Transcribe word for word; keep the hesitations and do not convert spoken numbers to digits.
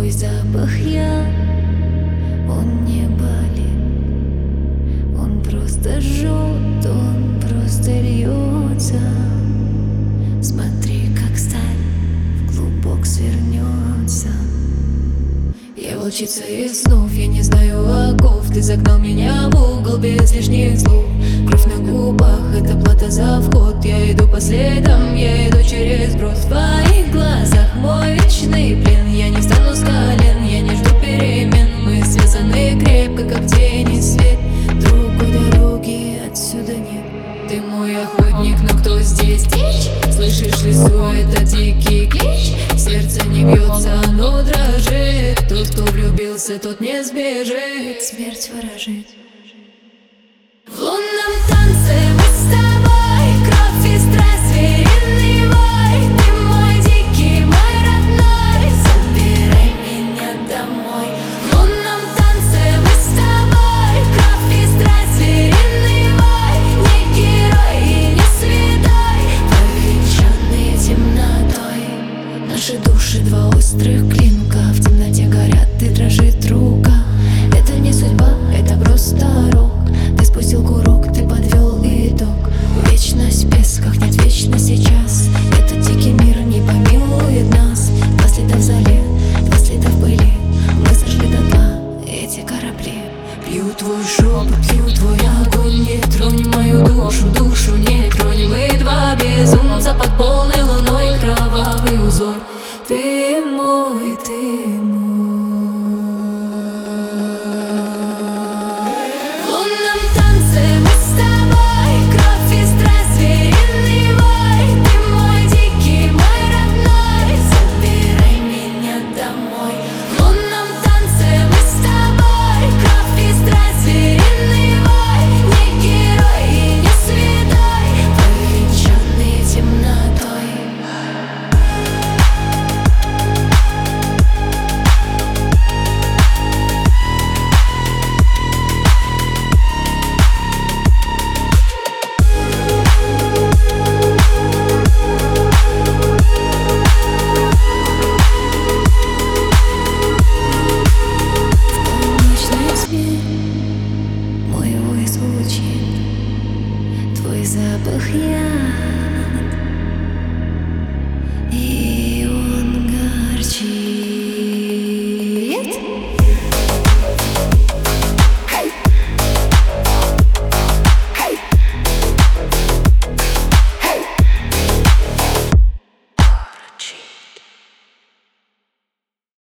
Твой запах я, он не болит, он просто жжет, он просто льется. Смотри, как сталь в клубок свернется. Я волчица из снов, я не знаю оков. Ты загнал меня в угол без лишних слов. Кровь на губах, это плата за вход. Я иду по следам, я иду через брод. В твоих глазах мой вечный плен. Я не встану с колен, я не жду перемен. Мы связаны крепко, как тень и свет. Другой дороги отсюда нет. Ты мой охотник, но кто здесь дичь? Слышишь лесу, это дикий клич. Сердце не бьется, оно дрожит. Тот, кто влюбился, тот не сбежит. Смерть ворожит. В лунном танце мы с тобой, кровь и страсть, звериный вой. Ты мой дикий, мой родной, забирай меня домой. В лунном танце мы с тобой, кровь и страсть, звериный вой. Не герой и не святой, повенчанные темнотой. Наши души два острых клинка, в темноте горят и дрожит рука. Это не судьба, это просто рок. Ты спустил курок, ты подвел итог. Вечность в песках, нет вечно сейчас. Этот дикий мир не помилует нас. Два следа в зале, два следа в пыли. Мы сожгли дотла эти корабли. Пью твой шепот, пью твой огонь. Не тронь мою душу, душу не тронь. Мы два безумца под полной луной. Кровавый узор. Ты мой, ты мой.